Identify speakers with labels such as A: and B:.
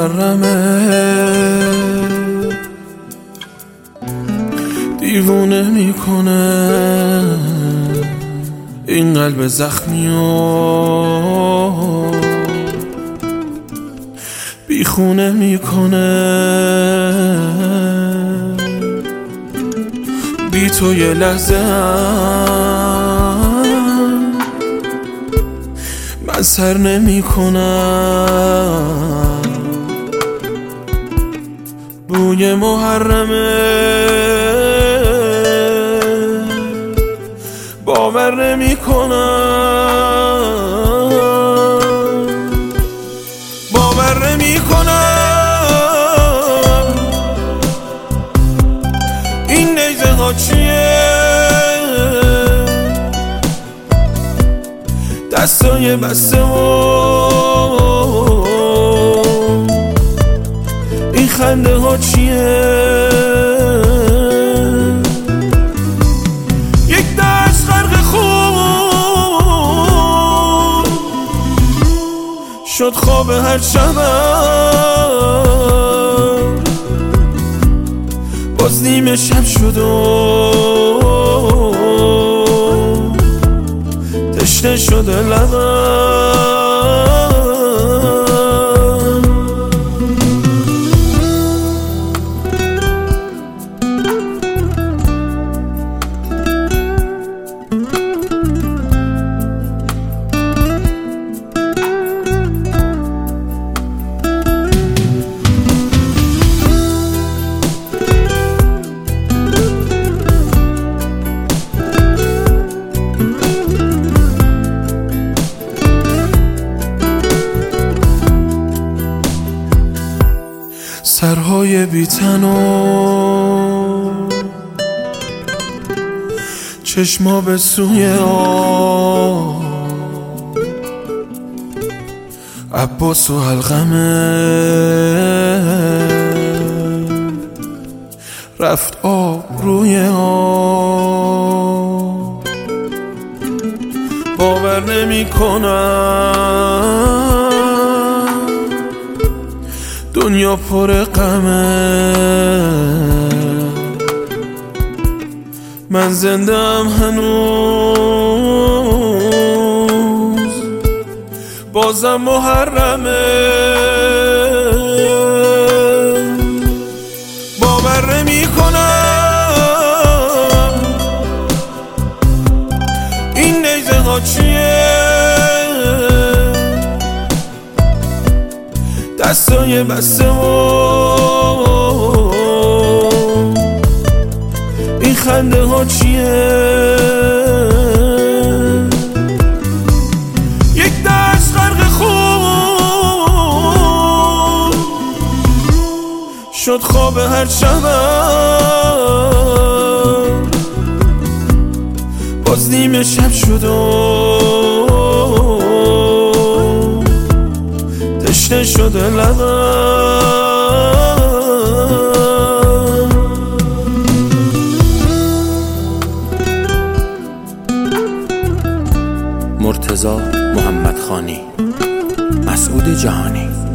A: محرمه دیوونه میکنه این قلب زخمیو بیخونه میکنه بی تو یه لحظه من سر نمی کنم بوی محرمه باور نمی کنم باور نمی کنم این نیزه ها چیه دستای بسته و این خنده ها چیه یک دست غرق خون شد خواب هر شبم باز نیمه شب شد و تشنه شده لبم سرهای بی‌تن و چشما به سوی آب عباس و حلقمه رفت آب روی آب باور نمی کنم دنیا پر غمه من زنده‌ام هنوز بازم محرمه باور نمی کنم این نیزه ها چیه دستای بسته و این خنده ها چیه یک دست غرق خون شد خواب هر شبم باز نیمه شب شد و تشنه شده لبم
B: مرتضی محمدخانی، مسعود جهانی.